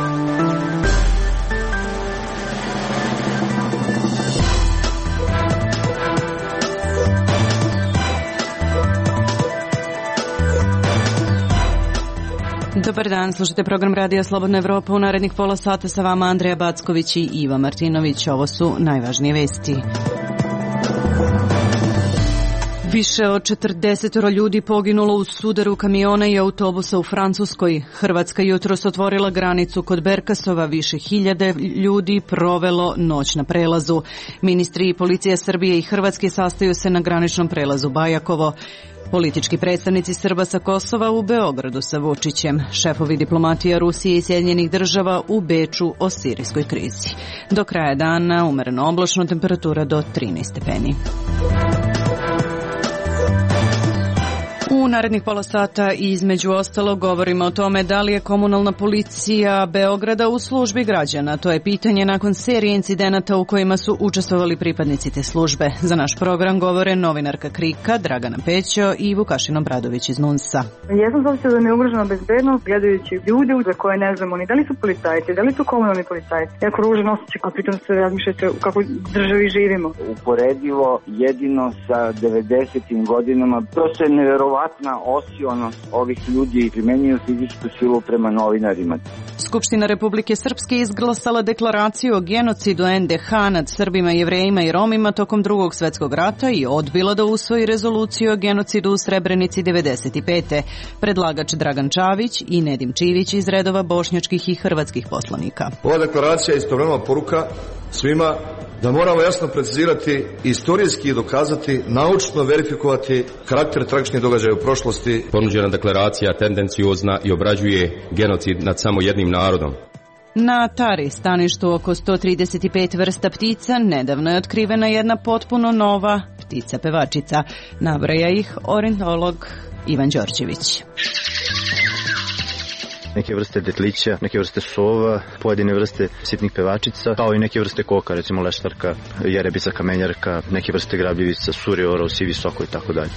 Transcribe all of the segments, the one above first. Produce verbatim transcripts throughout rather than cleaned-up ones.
Dobar dan, slušajte program Radija Slobodna Evropa. U narednih pola sata sa vama Andreja Backović i Iva Martinović. Ovo su najvažnije vesti. Više od četrdeset ljudi poginulo u sudaru kamiona i autobusa u Francuskoj. Hrvatska jutros otvorila granicu kod Berkasova. Više hiljade ljudi provelo noć na prelazu. Ministri i policija Srbije i Hrvatske sastaju se na graničnom prelazu Bajakovo. Politički predstavnici Srba sa Kosova u Beogradu sa Vučićem. Šefovi diplomatija Rusije i Sjedinjenih država u Beču o sirijskoj krizi. Do kraja dana umereno oblačno, temperatura do trinaest stepeni. U narednih pola sata između ostalo govorimo o tome da li je komunalna policija Beograda u službi građana. To je pitanje nakon serije incidenata u kojima su učestvovali pripadnici te službe. Za naš program govore novinarka Krika, Dragana Pećo i Vukašin Obradović iz NUNS-a. Jesam zašto da mi je ugrožena bezbednost gledajući ljude za koje ne znamo ni da li su policajci, da li su komunalni policajci. Jako ružan osjećaj, a pritom se razmišljate u kakvoj državi živimo. Uporedivo jedino sa devedesetim godinama, to se neverovatno osionost ovih ljudi primenjuju fizičku silu prema novinarima. Skupština Republike Srpske izglasala deklaraciju o genocidu en de ha nad Srbima, Jevrejima i Romima tokom Drugog svetskog rata i odbila da usvoji rezoluciju o genocidu u Srebrenici devedeset pete. Predlagač Dragan Čavić i Nedim Čivić iz redova bošnjačkih i hrvatskih poslanika. Ova deklaracija je istovremeno poruka svima da moramo jasno precizirati, istorijski i dokazati, naučno verifikovati karakter tragičnih događaja u prošlosti. Ponuđena deklaracija tendenciozna i obrađuje genocid nad samo jednim narodom. Na Tari, staništu oko sto trideset pet vrsta ptica, nedavno je otkrivena jedna potpuno nova ptica pevačica. Nabraja ih ornitolog Ivan Đorđević. Neke vrste detlića, neke vrste sova, pojedine vrste sitnih pevačica, kao i neke vrste koka, recimo leštarka, jerebica, kamenjarka, neke vrste grabljivica, suri, orao, sivi soko i tako dalje.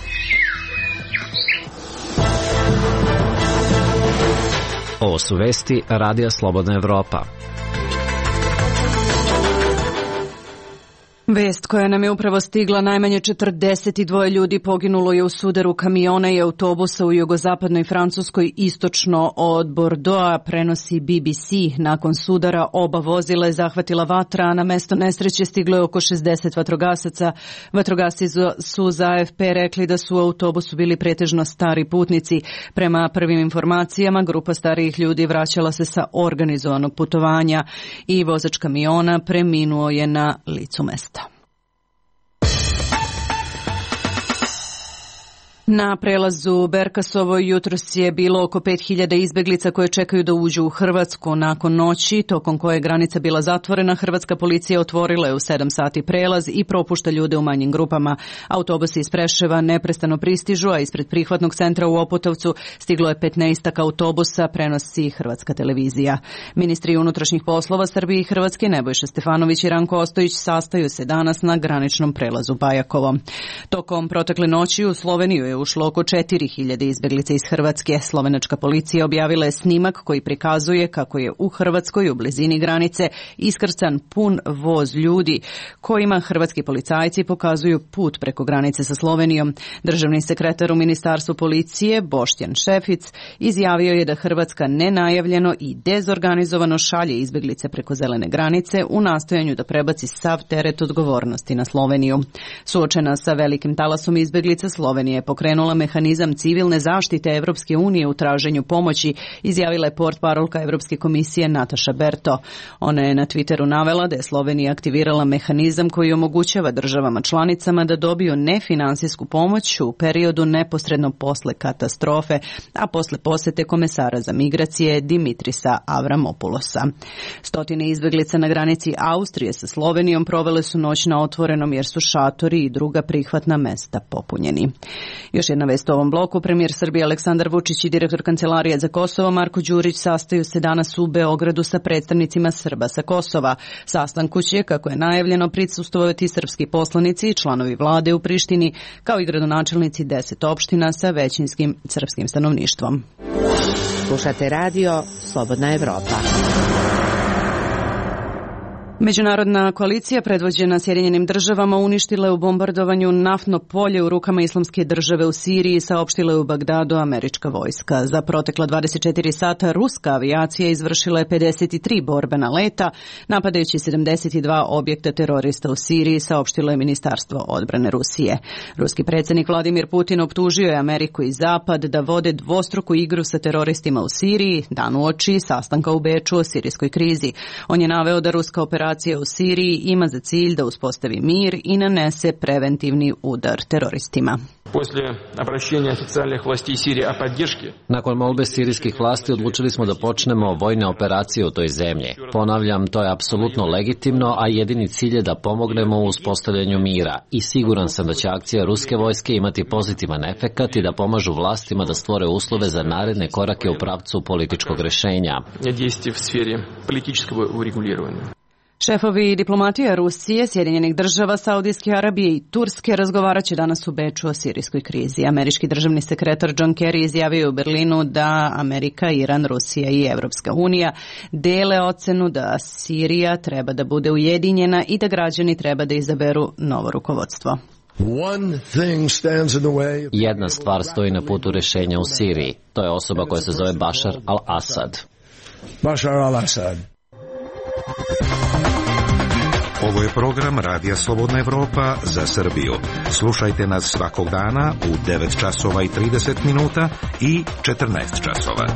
Ovo su vesti Radija Slobodna Evropa. Vest koja nam je upravo stigla, najmanje četrdeset dva ljudi poginulo je u sudaru kamiona i autobusa u jugozapadnoj Francuskoj istočno od Bordeauxa, prenosi B B C. Nakon sudara oba vozila je zahvatila vatra, a na mesto nesreće stiglo je oko šezdeset vatrogasaca. Vatrogasci su za A F P rekli da su u autobusu bili pretežno stari putnici. Prema prvim informacijama, grupa starijih ljudi vraćala se sa organizovanog putovanja i vozač kamiona preminuo je na licu mesta. Na prelazu Berkasovo jutros je bilo oko pet hiljada izbeglica koje čekaju da uđu u Hrvatsku. Nakon noći, tokom koje je granica bila zatvorena, hrvatska policija otvorila je u sedam sati prelaz i propušta ljude u manjim grupama. Autobusi iz Preševa neprestano pristižu, a ispred prihvatnog centra u Opotovcu stiglo je petnaestak autobusa, prenosi Hrvatska televizija. Ministri unutrašnjih poslova Srbije i Hrvatske Nebojša Stefanović i Ranko Ostojić sastaju se danas na graničnom prelazu Bajakovo. Tokom protekle noći u Sloveniju je ušlo oko četiri hiljade izbeglica iz Hrvatske. Slovenačka policija objavila je snimak koji prikazuje kako je u Hrvatskoj u blizini granice iskrcan pun voz ljudi kojima hrvatski policajci pokazuju put preko granice sa Slovenijom. Državni sekretar u Ministarstvu policije Boštjan Šefic izjavio je da Hrvatska nenajavljeno i dezorganizovano šalje izbeglice preko zelene granice u nastojanju da prebaci sav teret odgovornosti na Sloveniju. Suočena sa velikim talasom izbeglica, Slovenija je pokrenula mehanizam civilne zaštite Evropske unije u traženju pomoći, izjavila je portparolka Evropske komisije Nataša Berto. Ona je na Twitteru navela da je Slovenija aktivirala mehanizam koji omogućava državama članicama da dobiju nefinansijsku pomoć u periodu neposredno posle katastrofe, a posle posete komesara za migracije Dimitrisa Avramopulosa. Stotine izbeglica na granici Austrije sa Slovenijom provele su noć na otvorenom jer su šatori i druga prihvatna mesta popunjeni. Još jedna vest u ovom bloku. Premijer Srbije Aleksandar Vučić i direktor Kancelarije za Kosovo Marko Đurić sastaju se danas u Beogradu sa predstavnicima Srba sa Kosova. Sastanku će, kako je najavljeno, prisustvovati srpski poslanici i članovi vlade u Prištini, kao i gradonačelnici deset opština sa većinskim srpskim stanovništvom. Slušate radio Slobodna Evropa. Međunarodna koalicija predvođena Sjedinjenim državama uništila je u bombardovanju naftno polje u rukama Islamske države u Siriji, saopštila je u Bagdadu američka vojska. Za protekla dvadeset četiri sata ruska avijacija izvršila je pedeset tri borbena leta, napadajući sedamdeset dva objekta terorista u Siriji, saopštilo je Ministarstvo odbrane Rusije. Ruski predsjednik Vladimir Putin optužio je Ameriku i Zapad da vode dvostruku igru sa teroristima u Siriji, dan uoči sastanka u Beču o sirijskoj krizi. On je naveo da ruska operacija u Siriji ima za cilj da uspostavi mir i nanese preventivni udar teroristima. Nakon molbe sirijskih vlasti odlučili smo da počnemo vojne operacije u toj zemlji. Ponavljam, to je apsolutno legitimno, a jedini cilj je da pomognemo u uspostavljanju mira. I siguran sam da će akcija ruske vojske imati pozitivan efekat i da pomažu vlastima da stvore uslove za naredne korake u pravcu političkog rešenja. Šefovi diplomatija Rusije, Sjedinjenih država, Saudijske Arabije i Turske razgovarat će danas u Beču o sirijskoj krizi. Američki državni sekretar John Kerry izjavio u Berlinu da Amerika, Iran, Rusija i Evropska unija dele ocenu da Sirija treba da bude ujedinjena i da građani treba da izaberu novo rukovodstvo. Jedna stvar stoji na putu rešenja u Siriji. To je osoba koja se zove Bašar al-Asad. Bašar al-Asad. Ovo je program Radija Slobodna Evropa za Srbiju. Slušajte nas svakog dana u devet časova i trideset minuta i četrnaest časova.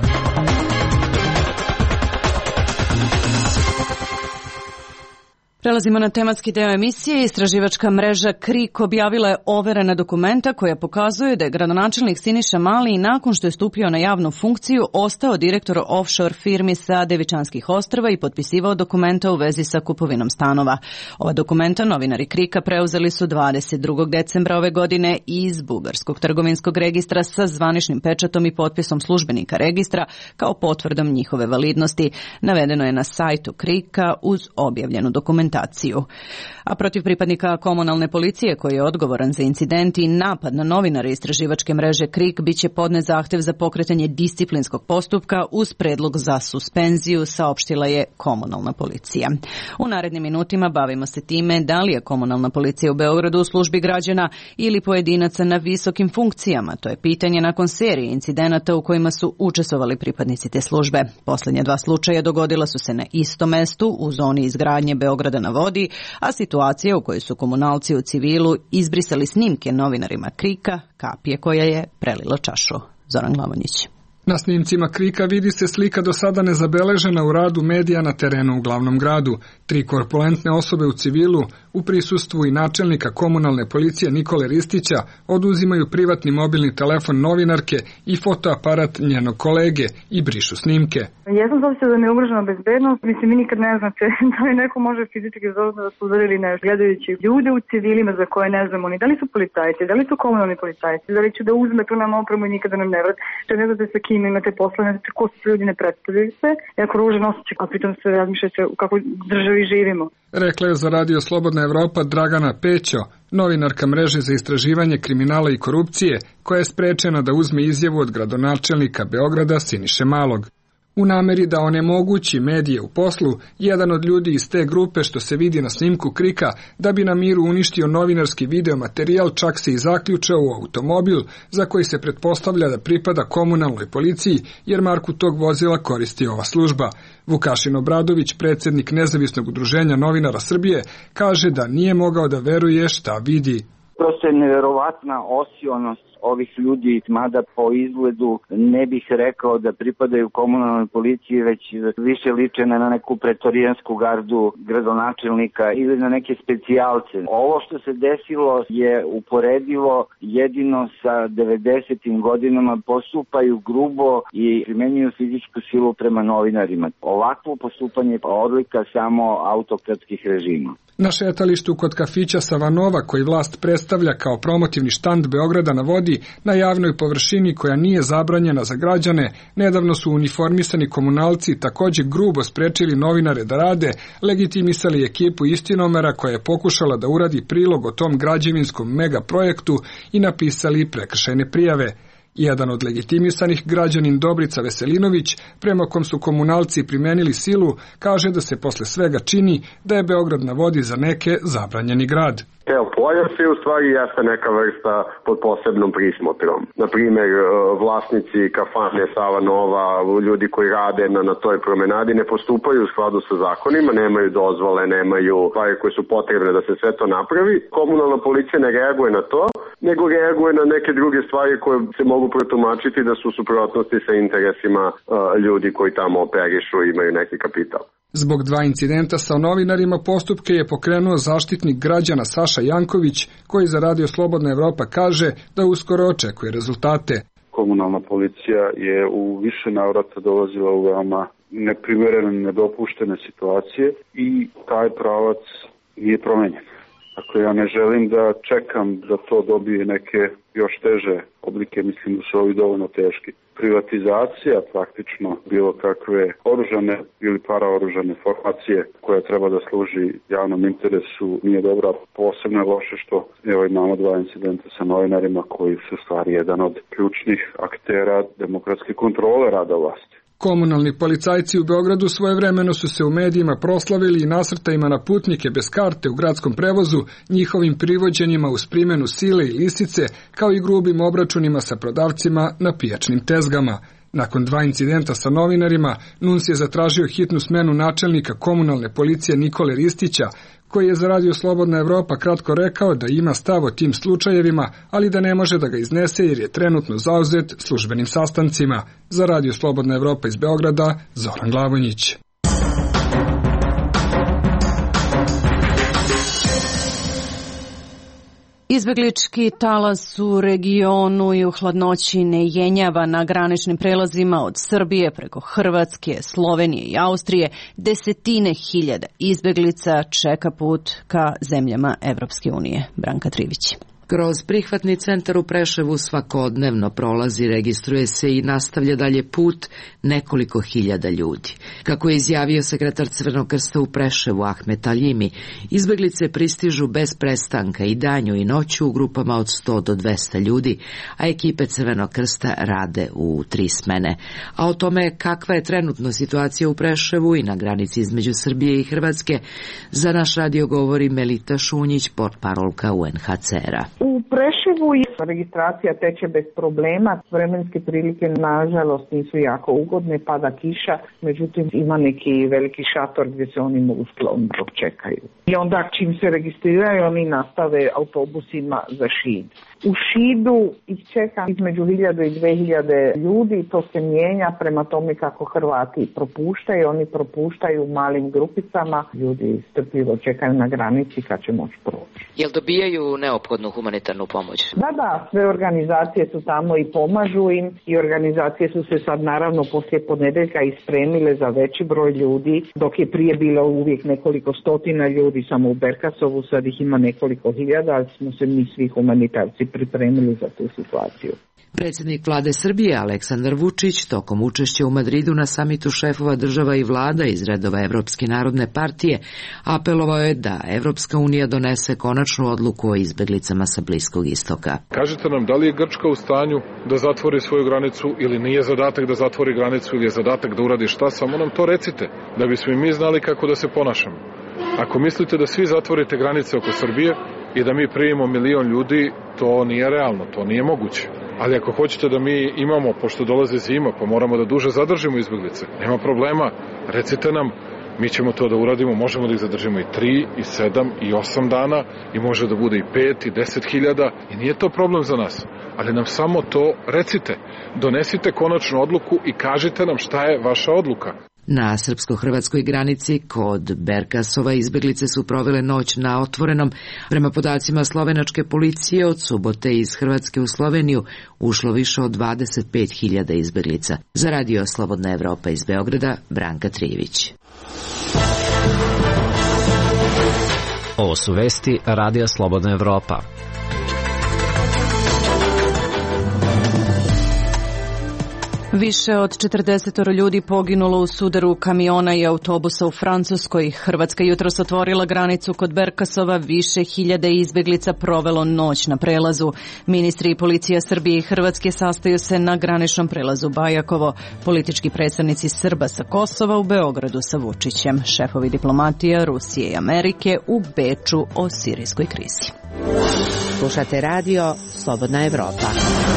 Prelazimo na tematski deo emisije. Istraživačka mreža KRIK objavila je overena dokumenta koja pokazuje da je gradonačelnik Siniša Mali nakon što je stupio na javnu funkciju ostao direktor offshore firmi sa Devičanskih ostrva i potpisivao dokumenta u vezi sa kupovinom stanova. Ova dokumenta novinari KRIK-a preuzeli su dvadeset drugog decembra ove godine iz Bugarskog trgovinskog registra sa zvaničnim pečatom i potpisom službenika registra kao potvrdom njihove validnosti. Navedeno je na sajtu KRIK-a uz objavljenu dokumentaciju. A protiv pripadnika komunalne policije koji je odgovoran za incident i napad na novinare istraživačke mreže KRIK biće podnet zahtev za pokretanje disciplinskog postupka uz predlog za suspenziju, saopštila je komunalna policija. U narednim minutima bavimo se time da li je komunalna policija u Beogradu u službi građana ili pojedinaca na visokim funkcijama. To je pitanje nakon serije incidenata u kojima su učestvovali pripadnici te službe. Poslednja dva slučaja dogodila su se na istom mestu u zoni izgradnje Beograda na vodi, a situacija u kojoj su komunalci u civilu izbrisali snimke novinarima KRIK-a kapije koja je prelila čašu. Zoran Glavonjić. Na snimcima KRIK-a vidi se slika do sada nezabeležena u radu medija na terenu u glavnom gradu. Tri korpulentne osobe u civilu u prisustvu i načelnika komunalne policije Nikole Ristića oduzimaju privatni mobilni telefon novinarke i fotoaparat njenog kolege i brišu snimke. Jesam zavisio da mi je ugrožena bezbednost. Mislim, vi nikad ne znate da li neko može fizički zozna da su udarili nešto. Gledajući ljude u civilima za koje ne znamo ni da li su policajci, da li su komunalni policajci, da li će da uzme tu nam opremu i nikada nam ne vrati. Što ne znate sa kim imate posla, ne znate ko su ljudi, ne predstavljaju se. Jako ružan osjećaj, a pritom se razmišljate u kakvoj državi živimo. Rekla je za Radio Slobodna Evropa Dragana Pećo, novinarka mreže za istraživanje kriminala i korupcije, koja je sprečena da uzme izjavu od gradonačelnika Beograda Siniše Malog. U nameri da onemogući medije u poslu, jedan od ljudi iz te grupe što se vidi na snimku KRIK-a da bi na miru uništio novinarski videomaterijal, čak se i zaključao u automobil za koji se pretpostavlja da pripada komunalnoj policiji jer marku tog vozila koristi ova služba. Vukašin Obradović, predsjednik Nezavisnog udruženja novinara Srbije, kaže da nije mogao da veruje šta vidi. Prosto je neverovatna osionost ovih ljudi, mada po izgledu ne bih rekao da pripadaju komunalnoj policiji, već više liče na neku pretorijansku gardu gradonačelnika ili na neke specijalce. Ovo što se desilo je uporedivo jedino sa devedesetim godinama, postupaju grubo i primenjuju fizičku silu prema novinarima. Ovakvo postupanje je odlika samo autokratskih režima. Na šetalištu kod kafića Savanova, koji vlast predstavlja kao promotivni štand Beograda na vodi, vodi na javnoj površini koja nije zabranjena za građane. Nedavno su uniformisani komunalci takođe grubo sprečili novinare da rade, legitimisali ekipu Istinomera koja je pokušala da uradi prilog o tom građevinskom megaprojektu i napisali prekršajne prijave. Jedan od legitimisanih, građanin Dobrica Veselinović, prema kom su komunalci primenili silu, kaže da se posle svega čini da je Beograd na vodi za neke zabranjeni grad. Evo, pojas je u stvari jeste neka vrsta pod posebnom prismotrom. Naprimer, vlasnici kafane Sava Nova, ljudi koji rade na, na toj promenadi ne postupaju u skladu sa zakonima, nemaju dozvole, nemaju stvari koje su potrebne da se sve to napravi. Komunalna policija ne reaguje na to, nego reaguje na neke druge stvari koje se mogu protumačiti da su u suprotnosti sa interesima uh, ljudi koji tamo operišu i imaju neki kapital. Zbog dva incidenta sa novinarima postupke je pokrenuo zaštitnik građana Saša Janković, koji za Radio Slobodna Evropa kaže da uskoro očekuje rezultate. Komunalna policija je u više navrata dolazila u veoma neprimerene, nedopuštene situacije i taj pravac nije promenjen. Dakle, ja ne želim da čekam da to dobije neke još teže oblike, mislim da su ovi dovoljno teški. Privatizacija praktično bilo kakve oružane ili paraoružane formacije koja treba da služi javnom interesu nije dobra. Posebno je loše što evo imamo dva incidenta sa novinarima koji su stvari jedan od ključnih aktera demokratske kontrole rada vlasti. Komunalni policajci u Beogradu svojevremeno su se u medijima proslavili i nasrtajima na putnike bez karte u gradskom prevozu, njihovim privođenjima uz primenu sile i lisice, kao i grubim obračunima sa prodavcima na pijačnim tezgama. Nakon dva incidenta sa novinarima, Nuns je zatražio hitnu smenu načelnika komunalne policije Nikole Ristića, koji je za Radio Slobodna Evropa kratko rekao da ima stav o tim slučajevima, ali da ne može da ga iznese jer je trenutno zauzet službenim sastancima. Za Radio Slobodna Evropa iz Beograda, Zoran Glavonjić. Izbeglički talas u regionu i u hladnoći ne jenjava na graničnim prelazima od Srbije preko Hrvatske, Slovenije i Austrije. Desetine hiljada izbeglica čeka put ka zemljama Evropske unije. Branka Trivić. Kroz prihvatni centar u Preševu svakodnevno prolazi, registruje se i nastavlja dalje put nekoliko hiljada ljudi. Kako je izjavio sekretar Crvenog krsta u Preševu Ahmet Aljimi, izbeglice pristižu bez prestanka i danju i noću u grupama od sto do dvesta ljudi, a ekipe Crvenog krsta rade u tri smene. A o tome kakva je trenutno situacija u Preševu i na granici između Srbije i Hrvatske, za naš radio govori Melita Šunjić, portparolka U N H C R-a. U Preševu registracija teče bez problema, vremenske prilike nažalost nisu jako ugodne, pada kiša, međutim ima neki veliki šator gdje se oni mogu skloniti dok čekaju. I onda čim se registriraju oni nastave autobusima za Šid. U Šidu ih čeka između hiljadu i dve hiljade ljudi, to se mijenja prema tome kako Hrvati propuštaju, oni propuštaju u malim grupicama, ljudi strpljivo čekaju na granici kad će moći proći. Jel dobijaju neophodnu humanitarnu pomoć? Da, da, sve organizacije su tamo i pomažu im i organizacije su se sad naravno poslije ponedeljka ispremile za veći broj ljudi, dok je prije bilo uvijek nekoliko stotina ljudi samo u Berkasovu, sad ih ima nekoliko hiljada, ali smo se mi svi humanitarci pripremili za tu situaciju. Predsjednik vlade Srbije Aleksandar Vučić tokom učešća u Madridu na samitu šefova država i vlada iz redova Evropske narodne partije apelovao je da Evropska unija donese konačnu odluku o izbeglicama sa Bliskog istoka. Kažite nam, da li je Grčka u stanju da zatvori svoju granicu ili nije zadatak da zatvori granicu ili je zadatak da uradi šta, samo nam to recite, da bismo i mi znali kako da se ponašamo. Ako mislite da svi zatvorite granice oko Srbije i da mi primimo milion ljudi, to nije realno, to nije moguće. Ali ako hoćete da mi imamo, pošto dolaze zima, pa moramo da duže zadržimo izbeglice, nema problema, recite nam, mi ćemo to da uradimo, možemo da ih zadržimo i tri, i sedam, i osam dana, i može da bude i pet, i deset hiljada, i nije to problem za nas. Ali nam samo to recite, donesite konačnu odluku i kažite nam šta je vaša odluka. Na srpsko-hrvatskoj granici kod Berkasova izbeglice su provele noć na otvorenom. Prema podacima slovenačke policije od subote iz Hrvatske u Sloveniju ušlo više od dvadeset pet hiljada izbeglica. Za Radio Slobodna Evropa iz Beograda, Branka Trivić. Ovo su vesti Radija Slobodna Evropa. Više od četrdeset ljudi poginulo u sudaru kamiona i autobusa u Francuskoj. Hrvatska jutros otvorila granicu kod Berkasova, više hiljade izbeglica provelo noć na prelazu. Ministri i policija Srbije i Hrvatske sastaju se na graničnom prelazu Bajakovo. Politički predstavnici Srba sa Kosova u Beogradu sa Vučićem. Šefovi diplomatija Rusije i Amerike u Beču o sirijskoj krizi. Slušate radio Slobodna Evropa.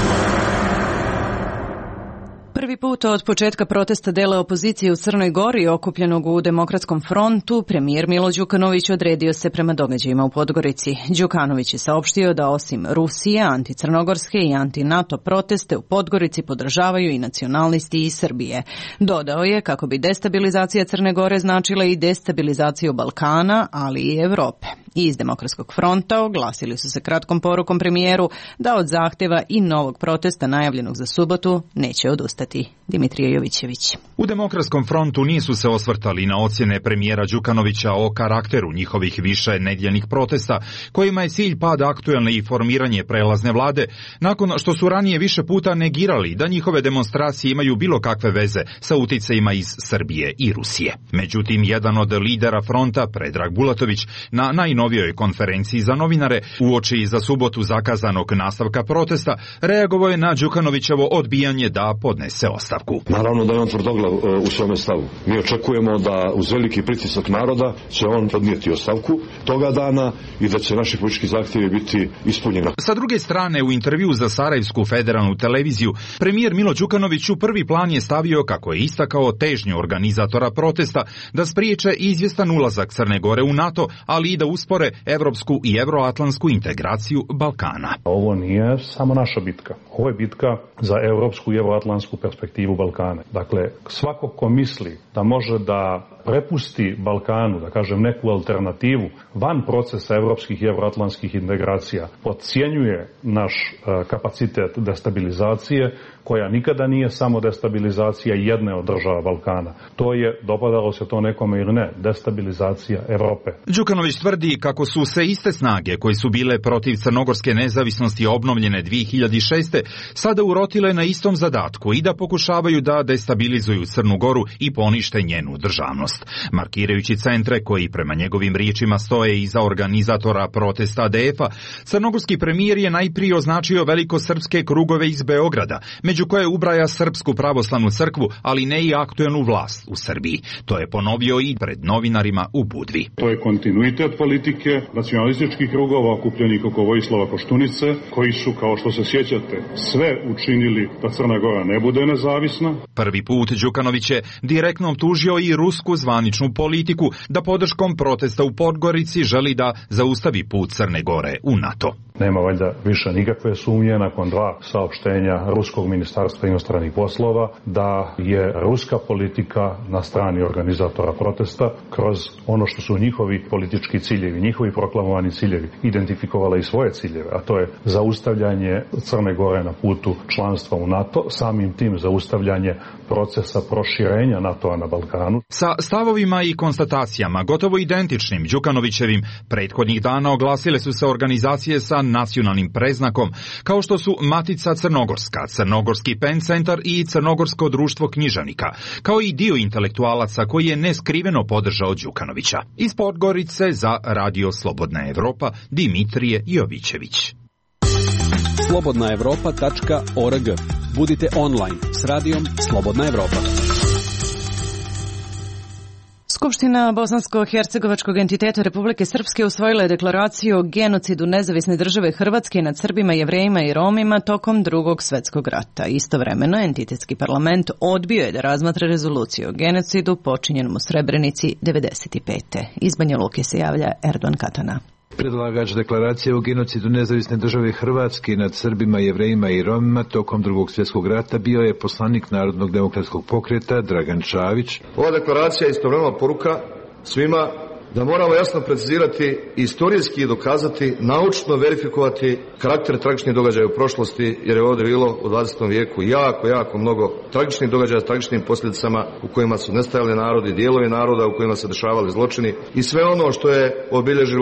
Prvi put od početka protesta dela opozicije u Crnoj Gori okupljenog u Demokratskom frontu, premijer Milo Đukanović odredio se prema događajima u Podgorici. Đukanović je saopštio da osim Rusije, anticrnogorske i anti-NATO proteste u Podgorici podržavaju i nacionalisti iz Srbije. Dodao je kako bi destabilizacija Crne Gore značila i destabilizaciju Balkana, ali i Evrope. I iz Demokratskog fronta oglasili su se kratkom porukom premijeru da od zahtjeva i novog protesta najavljenog za subotu neće odustati. Dimitrije Jovićević. U Demokratskom frontu nisu se osvrtali na ocjene premijera Đukanovića o karakteru njihovih više nedjeljnih protesta, kojima je cilj pad aktuelne i formiranje prelazne vlade, nakon što su ranije više puta negirali da njihove demonstracije imaju bilo kakve veze sa uticajima iz Srbije i Rusije. Međutim, jedan od lidera fronta, Predrag Bulatović, na najnovijoj konferenciji za novinare, uoči za subotu zakazanog nastavka protesta, reagovao je na Đukanovićevo odbijanje da podnese ostavku. Naravno da je on tvrdoglav u svome stavu. Mi očekujemo da uz veliki pritisak naroda će on podnijeti ostavku toga dana i da će naši politički zahtjevi biti ispunjeni. Sa druge strane, u intervju za Sarajevsku federalnu televiziju, premijer Milo Đukanović u prvi plan je stavio, kako je istakao, težnju organizatora protesta da spriječe izvjestan ulazak Crne Gore u NATO, ali i da uspore evropsku i evroatlantsku integraciju Balkana. Ovo nije samo naša bitka. Ovo je bitka za evropsku i evroatlantsku perspektivu Balkana. Dakle, svako ko misli da može da prepusti Balkanu, da kažem, neku alternativu van procesa evropskih i evroatlantskih integracija, podcjenjuje naš uh, kapacitet destabilizacije, koja nikada nije samo destabilizacija jedne od država Balkana. To je, dopadalo se to nekome ili ne, destabilizacija Evrope. Đukanović tvrdi kako su se iste snage koje su bile protiv crnogorske nezavisnosti obnovljene dvije hiljade šeste. sada urotile na istom zadatku i da pokušavaju da destabilizuju Crnu Goru i ponište njenu državnost. Markirajući centre koji prema njegovim riječima stoje iza organizatora protesta A D F-a, crnogorski premijer je najprije označio velikosrpske krugove iz Beograda, među koje ubraja Srpsku pravoslavnu crkvu, ali ne i aktuelnu vlast u Srbiji. To je ponovio i pred novinarima u Budvi. To je kontinuitet politike nacionalističkih krugova okupljenih oko Vojislava Koštunice, koji su, kao što se sjećate, sve učinili da Crna Gora ne bude nezavisna. Prvi put Đukanović je direktno optužio i rusku zvaničnu politiku da podrškom protesta u Podgorici želi da zaustavi put Crne Gore u NATO. Nema valjda više nikakve sumnje nakon dva saopštenja Ruskog ministarstva inostranih poslova da je ruska politika na strani organizatora protesta kroz ono što su njihovi politički ciljevi, njihovi proklamovani ciljevi, identifikovala i svoje ciljeve, a to je zaustavljanje Crne Gore na putu članstva u NATO, samim tim zaustavljanje procesa proširenja NATO-a na Balkanu. Sa stavovima i konstatacijama gotovo identičnim Đukanovićevim prethodnih dana oglasile su se organizacije sa nacionalnim preznakom, kao što su Matica Crnogorska, Crnogorski Pen centar i Crnogorsko društvo književnika, kao i dio intelektualaca koji je neskriveno podržao Đukanovića. Iz Podgorice za Radio Slobodna Evropa, Dimitrije Jovićević. slobodna evropa tačka org. Budite online s radijom Slobodna Evropa. Skupština Bosansko-hercegovačkog entiteta Republike Srpske usvojila je deklaraciju o genocidu nezavisne države Hrvatske nad Srbima, Jevrejima i Romima tokom Drugog svjetskog rata. Istovremeno, entitetski parlament odbio je da razmatra rezoluciju o genocidu počinjenom u Srebrenici devedeset pete. Iz Banja Luke se javlja Erdogan Katana. Predlagač deklaracije o genocidu nezavisne države Hrvatske nad Srbima, Jevrejima i Romima tokom Drugog svjetskog rata bio je poslanik Narodnog demokratskog pokreta Dragan Čavić. Ova deklaracija je istovremeno poruka svima da moramo jasno precizirati, istorijski dokazati, naučno verifikovati karakter tragičnih događaja u prošlosti, jer je ovdje bilo u dvadesetom vijeku jako, jako mnogo tragičnih događaja s tragičnim posljedicama u kojima su nestajali narodi, dijelovi naroda u kojima se dešavali zločini i sve ono što je obilježilo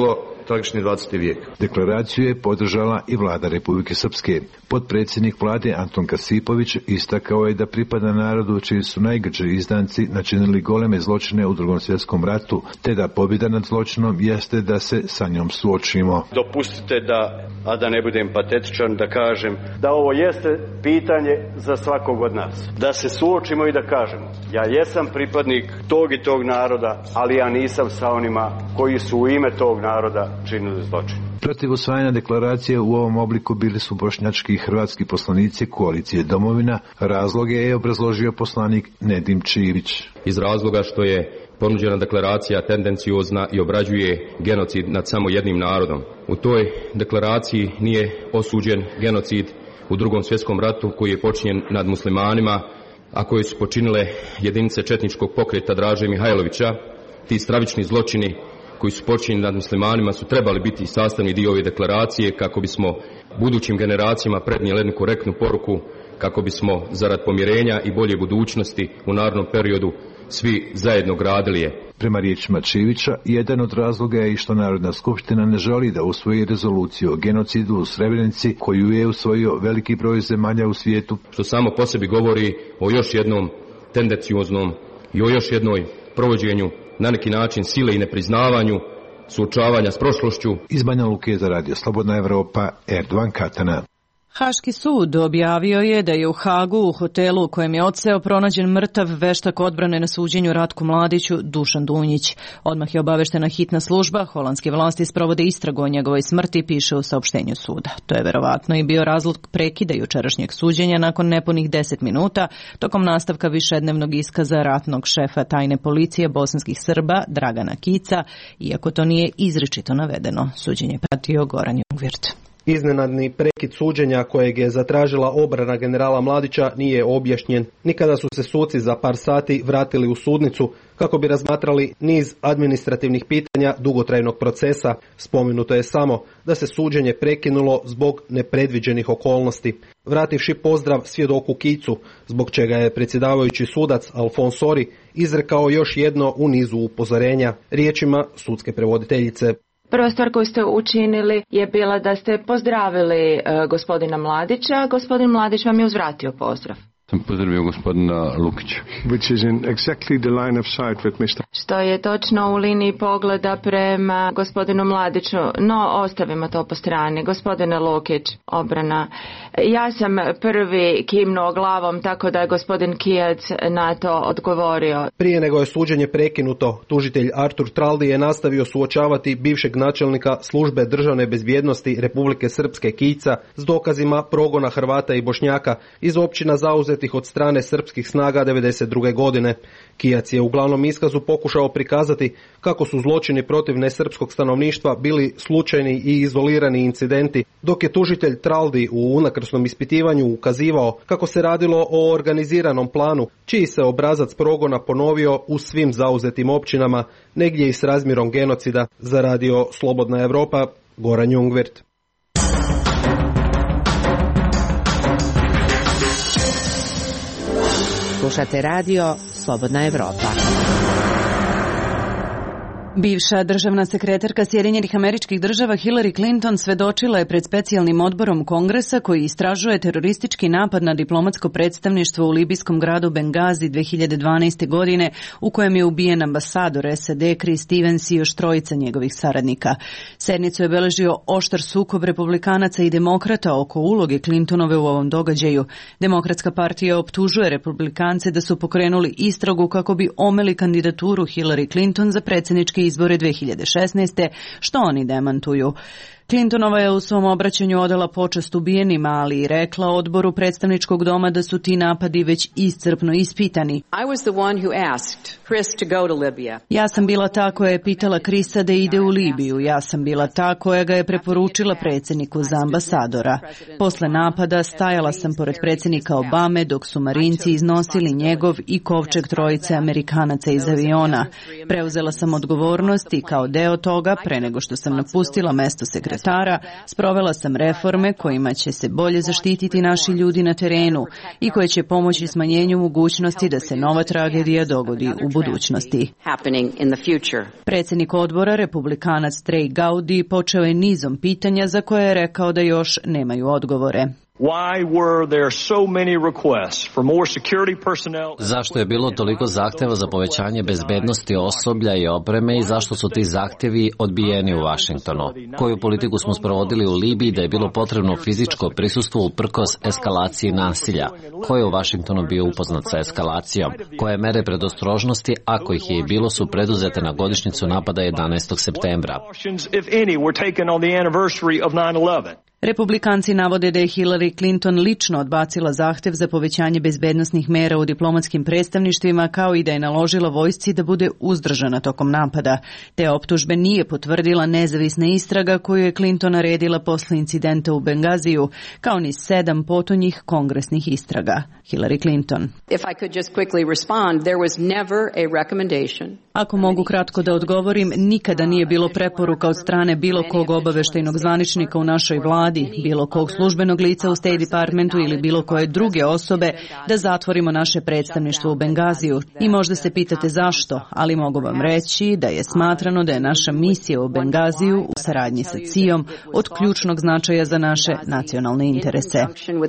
tragični dvadeseti vijek. Deklaraciju je podržala i vlada Republike Srpske. Potpredsjednik vlade Anton Kasipović istakao je da pripada narodu čiji su najgrđi izdanci načinili goleme zločine u Drugom svjetskom ratu, te da pobjeda nad zločinom jeste da se sa njom suočimo. Dopustite da, a da ne budem patetičan, da kažem da ovo jeste pitanje za svakog od nas. Da se suočimo i da kažemo, ja jesam pripadnik tog i tog naroda, ali ja nisam sa onima koji su u ime tog naroda činili zločin. Protiv usvajanja deklaracije u ovom obliku bili su bošnjački i hrvatski poslanici koalicije Domovina. Razloge je obrazložio poslanik Nedim Čivić. Iz razloga što je ponuđena deklaracija tendenciozna i obrađuje genocid nad samo jednim narodom. U toj deklaraciji nije osuđen genocid u Drugom svjetskom ratu koji je počinjen nad muslimanima, a koji su počinile jedinice četničkog pokreta Draže Mihajlovića. Ti stravični zločini koji su počinjeni nad muslimanima su trebali biti sastavni dio ove deklaracije kako bismo budućim generacijama prenijeli jednu korektnu poruku, kako bismo zarad pomirenja i bolje budućnosti u narednom periodu svi zajedno gradili je. Prema riječima Čivića, jedan od razloga je i što Narodna skupština ne želi da usvoji rezoluciju o genocidu u Srebrenici, koju je usvojio veliki broj zemalja u svijetu. Što samo po sebi govori o još jednom tendencioznom i o još jednoj provođenju na neki način sile i nepriznavanju suočavanja s prošlošću. Iz Banja Luke za Radio Slobodna Evropa, Erdovan Katana. Haški sud objavio je da je u Hagu u hotelu u kojem je odseo pronađen mrtav veštak odbrane na suđenju Ratku Mladiću Dušan Dunjić. Odmah je obaveštena hitna služba, holandske vlasti sprovode istragu o njegovoj smrti, piše u saopštenju suda. To je verovatno i bio razlog prekida jučerašnjeg suđenja nakon nepunih deset minuta tokom nastavka višednevnog iskaza ratnog šefa tajne policije bosanskih Srba Dragana Kica, iako to nije izričito navedeno. Suđenje pratio Goran Jungvirt. Iznenadni prekid suđenja kojeg je zatražila obrana generala Mladića nije objašnjen. Nikada su se suci za par sati vratili u sudnicu kako bi razmatrali niz administrativnih pitanja dugotrajnog procesa. Spomenuto je samo da se suđenje prekinulo zbog nepredviđenih okolnosti. Vrativši pozdrav svjedoku Kicu, zbog čega je predsjedavajući sudac Alfons Sori izrekao još jedno u nizu upozorenja, riječima sudske prevoditeljice. Prva stvar koju ste učinili je bila da ste pozdravili uh, gospodina Mladića. Gospodin Mladić vam je uzvratio pozdrav. Sam pozdravio gospodina Lukića. Which is in exactly the line of sight with mister Što je točno u liniji pogleda prema gospodinu Mladiću, no ostavimo to po strani. Gospodine Lukić, obrana. Ja sam prvi kimnuo glavom, tako da je gospodin Kijac na to odgovorio. Prije nego je suđenje prekinuto, tužitelj Artur Traldi je nastavio suočavati bivšeg načelnika službe državne bezbjednosti Republike Srpske Kica s dokazima progona Hrvata i Bošnjaka iz općina zauzetih od strane srpskih snaga devedeset druge godine. Kijac je u glavnom iskazu pokušao prikazati kako su zločini protiv nesrpskog stanovništva bili slučajni i izolirani incidenti, dok je tužitelj Traldi u unakrsnom ispitivanju ukazivao kako se radilo o organiziranom planu, čiji se obrazac progona ponovio u svim zauzetim općinama, negdje i s razmjerom genocida. Za Radio Slobodna Evropa, Goran Jungvirt. Slušate radio Slobodna Evropa. Bivša državna sekretarka Sjedinjenih Američkih Država Hillary Clinton svedočila je pred specijalnim odborom Kongresa koji istražuje teroristički napad na diplomatsko predstavništvo u libijskom gradu Bengazi dvije hiljade dvanaeste. godine u kojem je ubijen ambasador S A D Chris Stevens i još trojica njegovih saradnika. Sednicu je obeležio oštar sukob republikanaca i demokrata oko uloge Clintonove u ovom događaju. Demokratska partija optužuje republikance da su pokrenuli istragu kako bi omeli kandidaturu Hillary Clinton za predsjedničke izbore dvije hiljade šesnaeste. što oni demantuju. Clintonova je u svom obraćanju odala počast ubijenima, ali i rekla odboru predstavničkog doma da su ti napadi već iscrpno ispitani. I was the one who asked Chris to go to Libya. Ja sam bila ta koja je pitala Krisa da ide u Libiju. Ja sam bila ta koja ga je preporučila predsjedniku za ambasadora. Posle napada stajala sam pored predsjednika Obame dok su Marinci iznosili njegov i kovčeg trojice Amerikanaca iz aviona. Preuzela sam odgovornost i kao deo toga, pre nego što sam napustila mesto sekretara Katara, sprovela sam reforme kojima će se bolje zaštititi naši ljudi na terenu i koje će pomoći smanjenju mogućnosti da se nova tragedija dogodi u budućnosti. Predsjednik odbora, republikanac Trey Gowdy, počeo je nizom pitanja za koje je rekao da još nemaju odgovore. Zašto je bilo toliko zahteva za povećanje bezbednosti osoblja i opreme i zašto su ti zahtjevi odbijeni u Vašingtonu? Koju politiku smo sprovodili u Libiji da je bilo potrebno fizičko prisustvo uprkos eskalaciji nasilja? Ko je u Vašingtonu bio upoznat sa eskalacijom? Koje mere predostrožnosti, ako ih je i bilo, su preduzete na godišnjicu napada jedanaestog septembra? Republikanci navode da je Hillary Clinton lično odbacila zahtev za povećanje bezbednosnih mera u diplomatskim predstavništvima, kao i da je naložila vojsci da bude uzdržana tokom napada. Te optužbe nije potvrdila nezavisna istraga koju je Clinton naredila posle incidenta u Bengaziju, kao ni sedam potonjih kongresnih istraga. Hillary Clinton. If I could just quickly respond, there was never a recommendation. Ako mogu kratko da odgovorim, nikada nije bilo preporuka od strane bilo kog obaveštajnog zvaničnika u našoj vladi, bilo kog službenog lica u State Departmentu ili bilo koje druge osobe da zatvorimo naše predstavništvo u Bengaziju. I možda se pitate zašto, ali mogu vam reći da je smatrano da je naša misija u Bengaziju u saradnji sa C I A-om od ključnog značaja za naše nacionalne interese.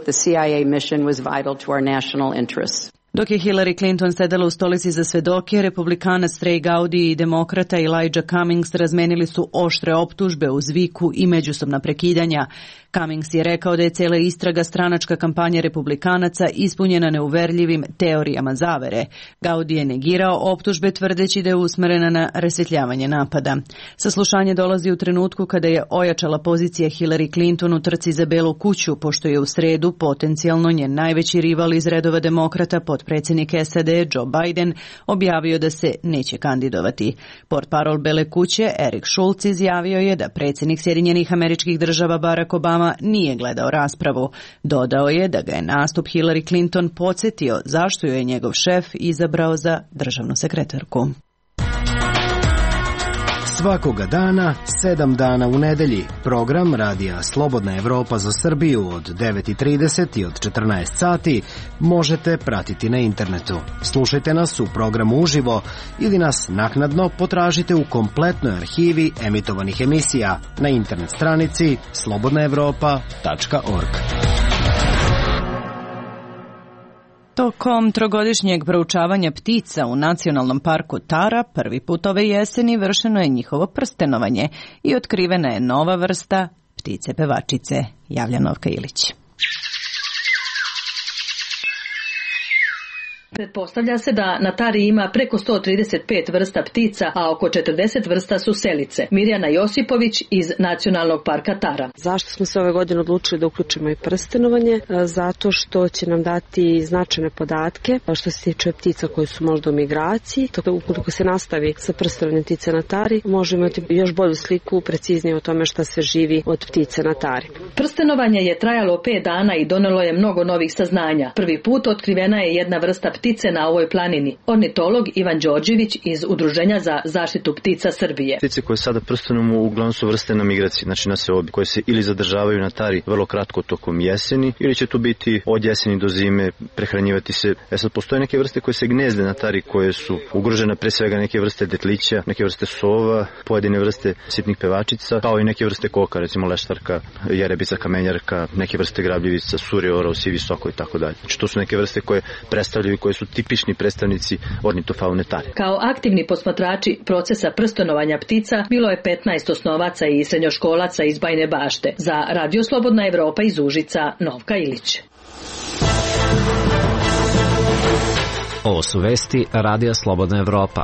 Dok je Hillary Clinton sedela u stolici za svedoke, republikanac Trey Gowdy i demokrata Elijah Cummings razmenili su oštre optužbe uz viku i međusobna prekidanja. Cummings je rekao da je cijela istraga stranačka kampanja republikanaca ispunjena neuverljivim teorijama zavere. Gowdy je negirao optužbe tvrdeći da je usmerena na rasvjetljavanje napada. Saslušanje dolazi u trenutku kada je ojačala pozicija Hillary Clinton u trci za Belu kuću, pošto je u sredu potencijalno njen najveći rival iz redova demokrata, potpredsjednik S A D Joe Biden, objavio da se neće kandidovati. Portparol Bele kuće Eric Schultz izjavio je da predsjednik Sjedinjenih Američkih Država Barack Obama nije gledao raspravu. Dodao je da ga je nastup Hillary Clinton podsjetio zašto ju je njegov šef izabrao za državnu sekretarku. Svakoga dana, sedam dana u nedelji, program Radija Slobodna Evropa za Srbiju od devet i trideset i od četrnaest sati možete pratiti na internetu. Slušajte nas u programu uživo ili nas naknadno potražite u kompletnoj arhivi emitovanih emisija na internet stranici slobodna evropa tačka org. Tokom trogodišnjeg proučavanja ptica u Nacionalnom parku Tara prvi put ove jeseni vršeno je njihovo prstenovanje i otkrivena je nova vrsta ptice pevačice, javlja Novka Ilić. Pretpostavlja se da na Tari ima preko sto trideset pet vrsta ptica, a oko četrdeset vrsta su selice. Mirjana Josipović iz Nacionalnog parka Tara. Zašto smo se ove godine odlučili da uključimo i prstenovanje? Zato što će nam dati značajne podatke što se tiče ptica koji su možda u migraciji. Tako, ukoliko se nastavi sa prstenovanjem ptice na Tari, možemo imati još bolju sliku, preciznije o tome šta se živi od ptice na Tari. Prstenovanje je trajalo pet dana i donelo je mnogo novih saznanja. Prvi put otkrivena je jedna vrsta ptice na ovoj planini. Ornitolog Ivan Đorđević iz Udruženja za zaštitu ptica Srbije. Ptice koje sada prstenujemo uglavnom su vrste na migraciji, znači na seobi, koje se ili zadržavaju na Tari vrlo kratko tokom jeseni, ili će tu biti od jeseni do zime, prehranjivati se. E sad, postoje neke vrste koje se gnezde na Tari, koje su ugrožene, pre svega neke vrste detlića, neke vrste sova, pojedine vrste sitnih pevačica, kao i neke vrste koka, recimo leštarka, jerebica, kamenjarka, neke vrste grabljivica, suri, orao, sivi soko i tako dalje. Znači to su neke vrste koje predstavljaju, koje su tipični predstavnici ornitofaune Tare. Kao aktivni posmatrači procesa prstenovanja ptica bilo je petnaest osnovaca i srednjoškolaca iz Bajine Bašte. Za Radio Slobodna Evropa iz Užica, Novka Ilić. Ovo su vesti Radija Slobodna Evropa.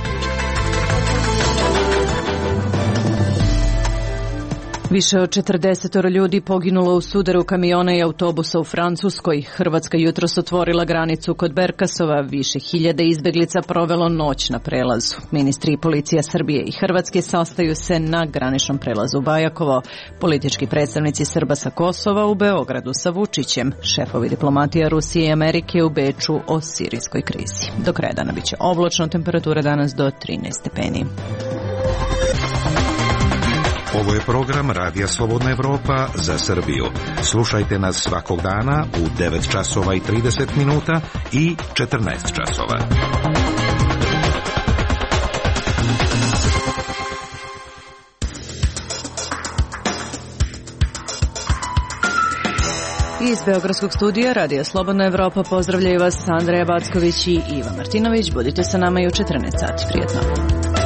Više od četrdeset ljudi poginulo u sudaru kamiona i autobusa u Francuskoj. Hrvatska jutros otvorila granicu kod Berkasova. Više hiljada izbeglica provelo noć na prelazu. Ministri i policija Srbije i Hrvatske sastaju se na graničnom prelazu Bajakovo. Politički predstavnici Srba sa Kosova u Beogradu sa Vučićem. Šefovi diplomatija Rusije i Amerike u Beču o sirijskoj krizi. Do kraja dana biće oblačno, temperatura danas do trinaest stepeni. Ovo je program Radija Slobodna Evropa za Srbiju. Slušajte nas svakog dana u devet časova i trideset minuta i četrnaest časova. Iz Beogradskog studija Radija Slobodna Evropa pozdravljaju vas Andreja Backović i Iva Martinović. Budite sa nama i u četrnaest sati. Prijetno.